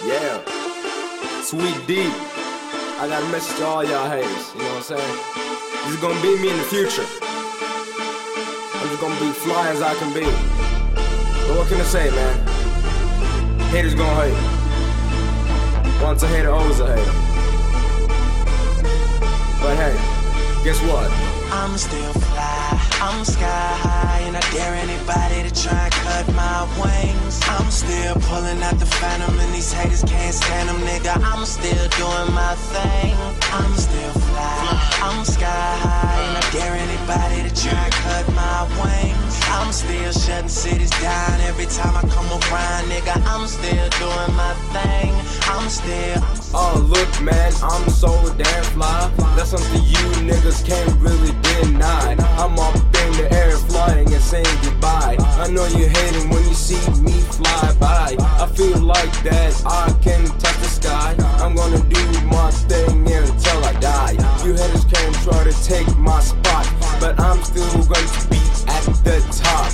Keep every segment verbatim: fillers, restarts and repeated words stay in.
Yeah, Sweet D. I got a message to all y'all haters, you know what I'm saying? This is gonna be me in the future. I'm just gonna be fly as I can be. But what can I say, man? Haters gonna hate. Once a hater, always a hater. But hey, guess what? I'm still fly, I'm sky high, and I dare anybody to try and cut my wings. I'm still pulling out the phantom, and these haters can't stand them, nigga. I'm still doing my thing. I'm still fly, I'm sky high, and I dare anybody to try and cut my wings. I'm still shutting cities down every time I come around, nigga. I'm still doing my thing. I'm still. Oh look, man, I'm so damn fly. That's something you niggas can't really deny. I'm up in the air flying and saying goodbye. I know you hating when you see me fly by. I feel like that I can touch the sky. I'm gonna do my thing until I die. You haters can't try to take my spot, but I'm still going to be at the top.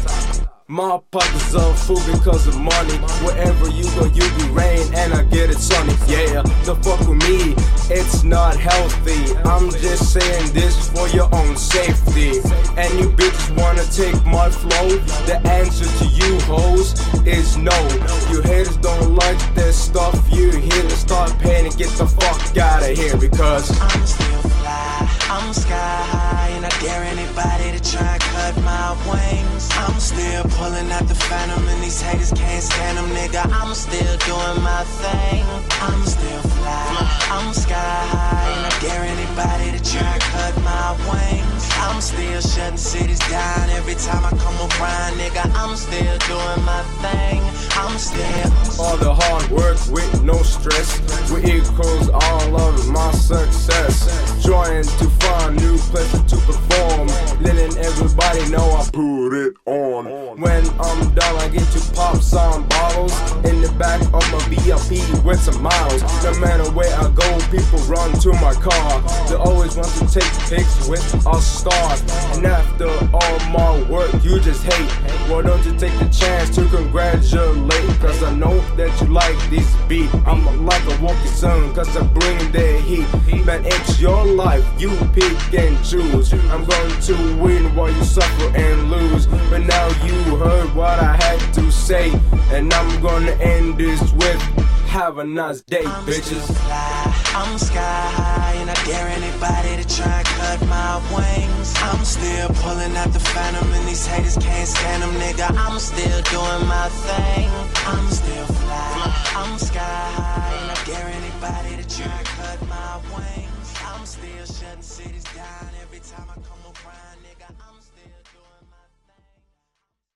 My pockets are full because of money. Wherever you go, you be rain and I get it sunny. Yeah, the fuck with me, it's not healthy. I'm just saying this for your own safety. And you bitches wanna take my flow? The answer to you hoes is no. You haters don't like this stuff. You here to start paying and get the fuck out of here, because I'm still fly, I'm sky high, and I dare anybody to try and cut my wings. I'm still pulling out the phantom, and these haters can't stand them, nigga. I'm still doing my thing. I'm still fly, I'm sky high, and I dare anybody to try and cut my wings. I'm still shutting cities down every time I come around, nigga. I'm still doing my thing. I'm still. All the hard work with no stress, we equals all of my success. Trying to find new places to perform, letting everybody know I put it on. When I'm done, I get to pop some bottles in the back of my V I P with some miles. No matter where I go, people run to my car. They always want to take pics with a star. And after all my work, you just hate. Why don't you take the chance to congratulate? Cause I know that you like this beat. I'm like a walking sun, cause I bring the heat. Man, it's your life, you pick and choose. I'm going to win while you suffer and lose. But now you heard what I had to say, and I'm gonna end this with have a nice day, I'm bitches. Still fly, I'm sky high, and I dare anybody to try and cut my wings. I'm still pulling out the phantom, and these haters can't stand them, nigga. I'm still doing my thing. I'm still fly, I'm sky high, and I dare anybody to try and cut my wings. I'm still shutting cities down every time I come around.